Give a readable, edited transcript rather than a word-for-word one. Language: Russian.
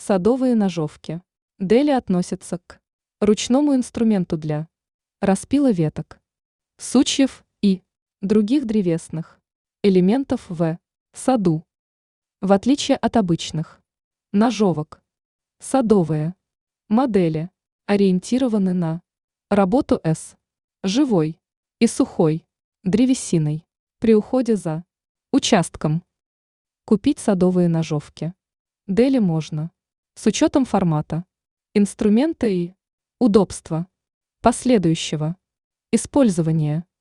Садовые ножовки. Дели относятся к ручному инструменту для распила веток, сучьев и других древесных элементов в саду. В отличие от обычных ножовок, садовые модели ориентированы на работу с живой и сухой древесиной при уходе за участком. Купить садовые ножовки. Дели можно с учетом формата, инструмента и удобства последующего использования.